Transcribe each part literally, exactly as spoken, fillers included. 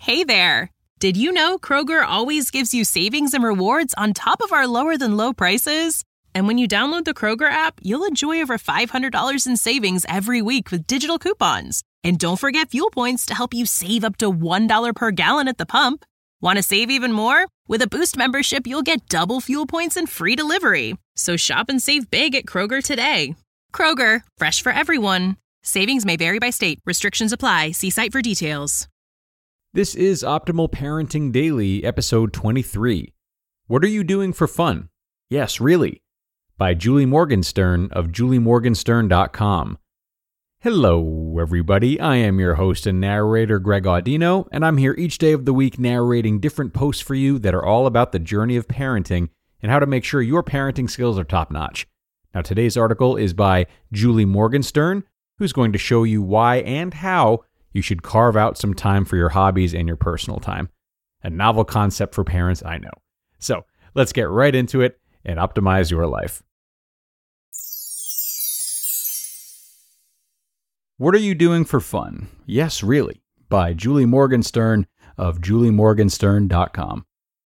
Hey there! Did you know Kroger always gives you savings and rewards on top of our lower-than-low prices? And when you download the Kroger app, you'll enjoy over five hundred dollars in savings every week with digital coupons. And don't forget fuel points to help you save up to one dollar per gallon at the pump. Want to save even more? With a Boost membership, you'll get double fuel points and free delivery. So shop and save big at Kroger today. Kroger, fresh for everyone. Savings may vary by state. Restrictions apply. See site for details. This is Optimal Parenting Daily, episode twenty-three. What are you doing for fun? Yes, really. By Julie Morgenstern of julie morgenstern dot com. Hello, everybody. I am your host and narrator, Greg Audino, and I'm here each day of the week narrating different posts for you that are all about the journey of parenting and how to make sure your parenting skills are top-notch. Now, today's article is by Julie Morgenstern, who's going to show you why and how you should carve out some time for your hobbies and your personal time. A novel concept for parents, I know. So, let's get right into it and optimize your life. What are you doing for fun? Yes, really. By Julie Morgenstern of julie morgenstern dot com.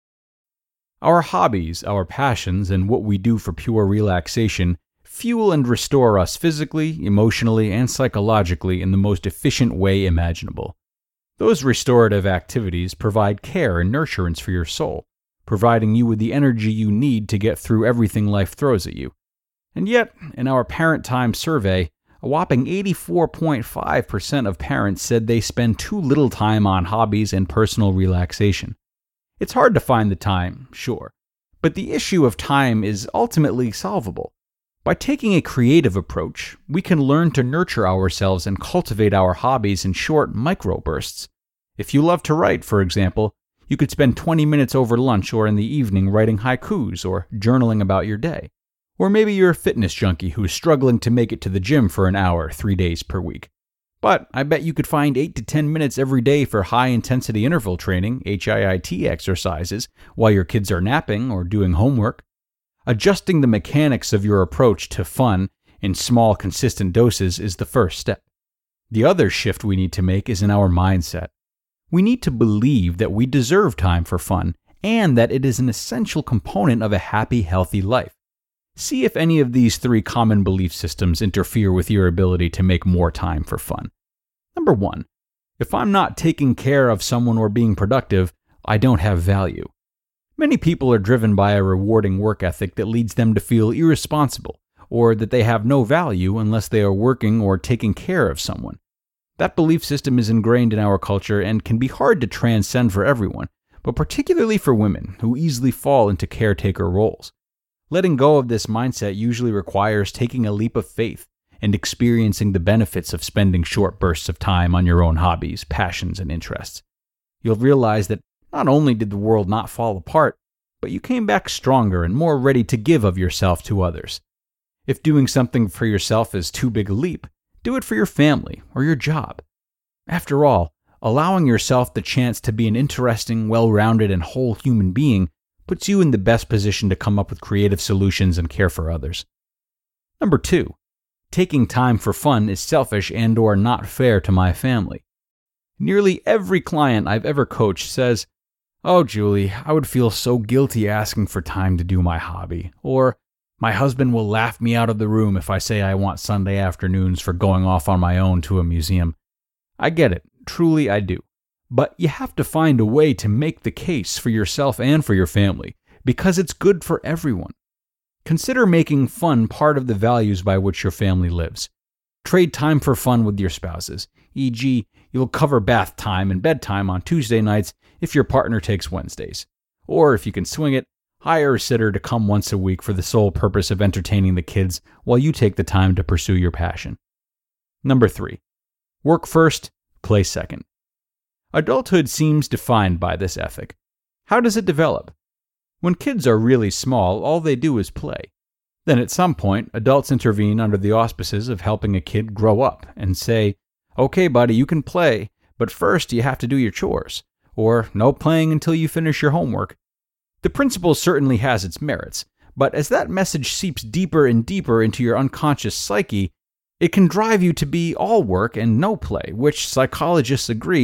Our hobbies, our passions, and what we do for pure relaxation fuel and restore us physically, emotionally, and psychologically in the most efficient way imaginable. Those restorative activities provide care and nurturance for your soul, providing you with the energy you need to get through everything life throws at you. And yet, in our Parent Time survey, a whopping eighty-four point five percent of parents said they spend too little time on hobbies and personal relaxation. It's hard to find the time, sure, but the issue of time is ultimately solvable. By taking a creative approach, we can learn to nurture ourselves and cultivate our hobbies in short microbursts. If you love to write, for example, you could spend twenty minutes over lunch or in the evening writing haikus or journaling about your day. Or maybe you're a fitness junkie who is struggling to make it to the gym for an hour three days per week. But I bet you could find eight to ten minutes every day for high-intensity interval training, H I I T exercises, while your kids are napping or doing homework. Adjusting the mechanics of your approach to fun in small, consistent doses is the first step. The other shift we need to make is in our mindset. We need to believe that we deserve time for fun and that it is an essential component of a happy, healthy life. See if any of these three common belief systems interfere with your ability to make more time for fun. Number one, if I'm not taking care of someone or being productive, I don't have value. Many people are driven by a rewarding work ethic that leads them to feel irresponsible or that they have no value unless they are working or taking care of someone. That belief system is ingrained in our culture and can be hard to transcend for everyone, but particularly for women who easily fall into caretaker roles. Letting go of this mindset usually requires taking a leap of faith and experiencing the benefits of spending short bursts of time on your own hobbies, passions, and interests. You'll realize that not only did the world not fall apart, but you came back stronger and more ready to give of yourself to others. If doing something for yourself is too big a leap, do it for your family or your job. After all, allowing yourself the chance to be an interesting, well-rounded, and whole human being puts you in the best position to come up with creative solutions and care for others. Number two, taking time for fun is selfish and or not fair to my family. Nearly every client I've ever coached says, "Oh, Julie, I would feel so guilty asking for time to do my hobby," or "My husband will laugh me out of the room if I say I want Sunday afternoons for going off on my own to a museum." I get it, truly I do. But you have to find a way to make the case for yourself and for your family, because it's good for everyone. Consider making fun part of the values by which your family lives. Trade time for fun with your spouses, for example, you'll cover bath time and bedtime on Tuesday nights if your partner takes Wednesdays. Or if you can swing it, hire a sitter to come once a week for the sole purpose of entertaining the kids while you take the time to pursue your passion. Number three, work first, play second. Adulthood seems defined by this ethic. How does it develop? When kids are really small, all they do is play. Then at some point, adults intervene under the auspices of helping a kid grow up and say, "Okay, buddy, you can play, but first you have to do your chores," or "No playing until you finish your homework." The principle certainly has its merits, but as that message seeps deeper and deeper into your unconscious psyche, it can drive you to be all work and no play, which psychologists agree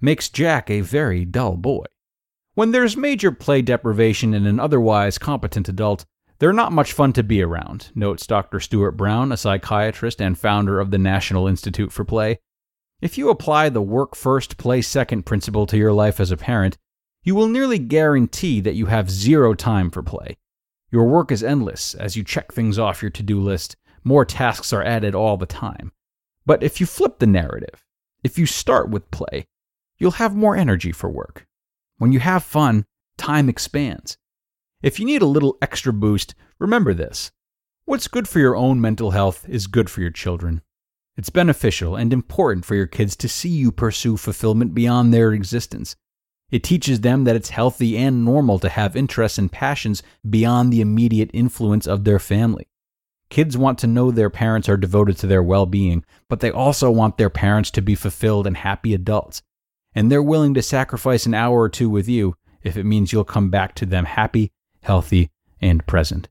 makes Jack a very dull boy. When there's major play deprivation in an otherwise competent adult, they're not much fun to be around, notes Doctor Stuart Brown, a psychiatrist and founder of the National Institute for Play. If you apply the work first, play second principle to your life as a parent, you will nearly guarantee that you have zero time for play. Your work is endless. As you check things off your to-do list, more tasks are added all the time. But if you flip the narrative, if you start with play, you'll have more energy for work. When you have fun, time expands. If you need a little extra boost, remember this. What's good for your own mental health is good for your children. It's beneficial and important for your kids to see you pursue fulfillment beyond their existence. It teaches them that it's healthy and normal to have interests and passions beyond the immediate influence of their family. Kids want to know their parents are devoted to their well-being, but they also want their parents to be fulfilled and happy adults. And they're willing to sacrifice an hour or two with you if it means you'll come back to them happy, healthy, and present.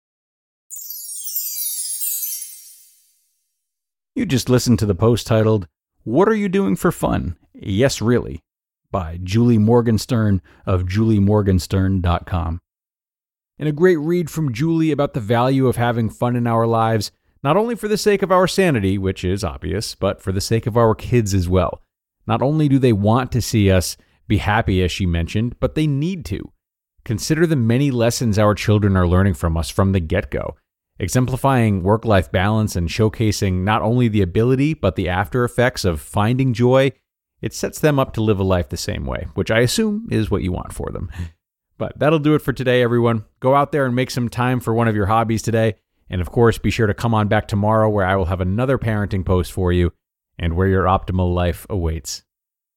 You just listened to the post titled, "What Are You Doing for Fun? Yes, Really?" by Julie Morgenstern of julie morgenstern dot com. And a great read from Julie about the value of having fun in our lives, not only for the sake of our sanity, which is obvious, but for the sake of our kids as well. Not only do they want to see us be happy, as she mentioned, but they need to. Consider the many lessons our children are learning from us from the get-go, exemplifying work-life balance and showcasing not only the ability, but the after effects of finding joy. It sets them up to live a life the same way, which I assume is what you want for them. But that'll do it for today, everyone. Go out there and make some time for one of your hobbies today. And of course, be sure to come on back tomorrow where I will have another parenting post for you and where your optimal life awaits.